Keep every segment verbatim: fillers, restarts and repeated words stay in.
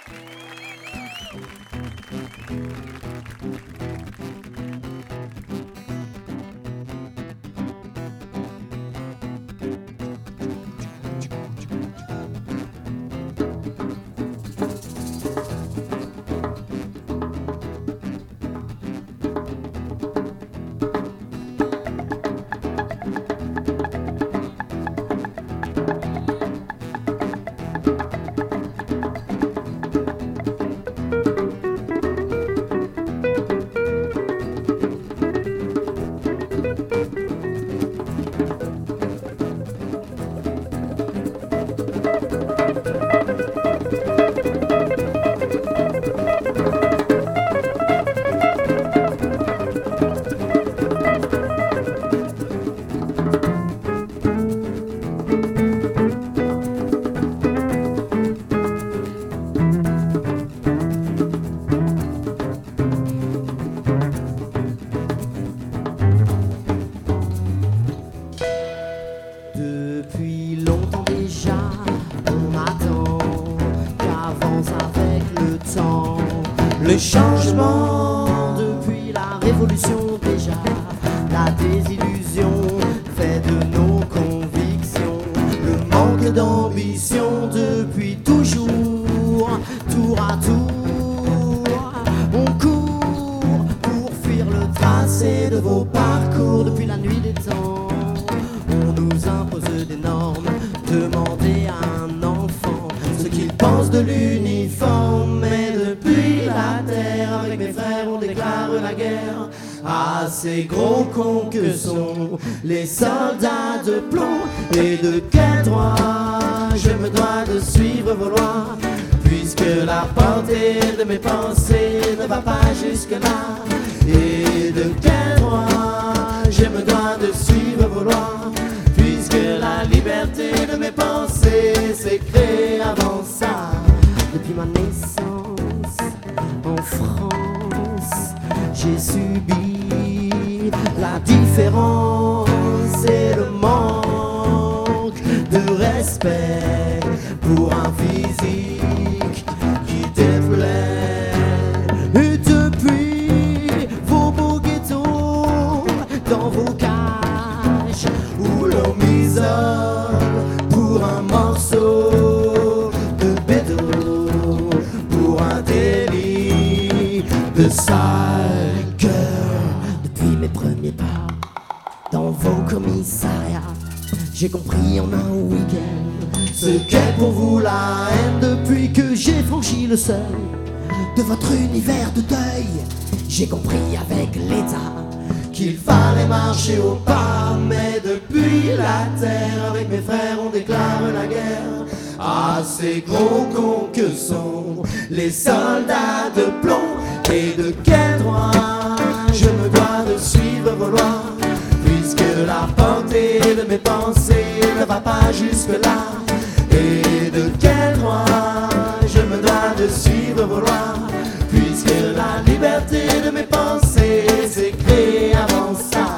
Depuis longtemps déjà, on attend qu'avance avec le temps le changement. Depuis la révolution déjà, la désillusion fait de nos convictions le manque d'ambition. Depuis toujours, tour à tour, on court pour fuir le tracé de vos parcours. Depuis la nuit des temps, on nous impose des normes. Demandez à un enfant ce qu'il pense de l'uniforme. Mais depuis la terre, avec mes frères, on déclare la guerre à ces gros cons que sont les soldats de plomb. Et de quel droit je me dois de suivre vos lois, puisque la portée de mes pensées ne va pas jusque-là. Et de quel droit je me dois de suivre vos lois, puisque la liberté de mes pensées s'est créée avant ça. Depuis ma naissance en France, j'ai subi la différence et le manque de respect pour un physique qui déplaît. Et depuis vos beaux ghettos, dans vos cages où l'on m'isole pour un morceau de béton, pour un délit de sale cœur. Depuis mes premiers pas dans vos commissariats, j'ai compris en un week-end ce qu'est pour vous la haine. Depuis que j'ai franchi le seuil de votre univers de deuil, j'ai compris avec l'État qu'il fallait marcher au pas. Mais depuis la terre, avec mes frères, on déclare la guerre à ces gros cons que sont les soldats de plomb. Et de quel droit je me dois de suivre vos lois, puisque la portée de mes pensées ne va pas jusque-là. Et de quel droit je me dois de suivre vos lois, puisque la liberté de mes pensées s'est créée avant ça.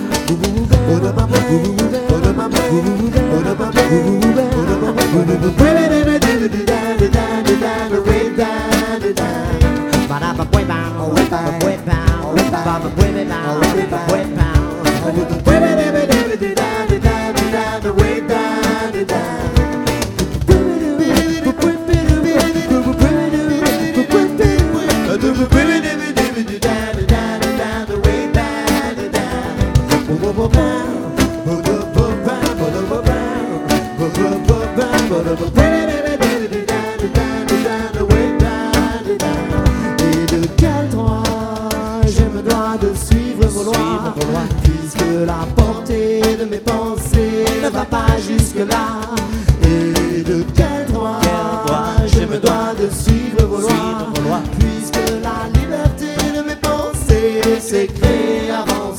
Et de quel droit je me dois de suivre vos lois, puisque la portée de mes pensées ne va pas jusque-là. Et de quel droit je me dois de suivre vos lois, puisque la liberté de mes pensées s'est créée avant